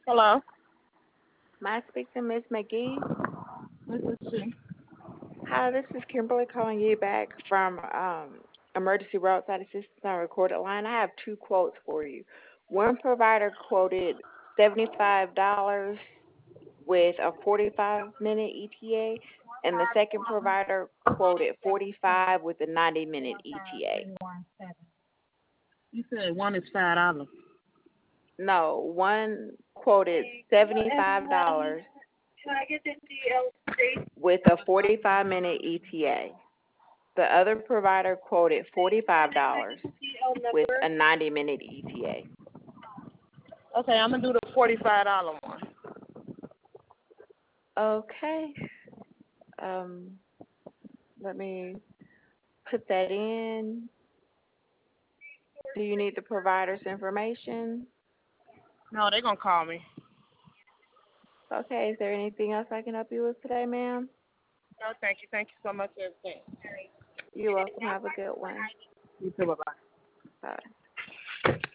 Hello. May I speak to Miss McGee? This is she. Hi, this is Kimberly calling you back from Emergency Roadside Assistance on Recorded Line. I have two quotes for you. One provider quoted $75 with a 45-minute ETA, and the second provider quoted 45 with a 90-minute ETA. You said one is $5. No, one quoted $75 with a 45-minute ETA. The other provider quoted $45 with a 90-minute ETA. Okay, I'm gonna do the $45 one. Okay. Um, Let me put that in. Do you need the provider's information? No, they're gonna call me. Okay. Is there anything else I can help you with today, ma'am? No, thank you. Thank you so much for everything. You're welcome. Have a good one. You too. Bye bye. Bye.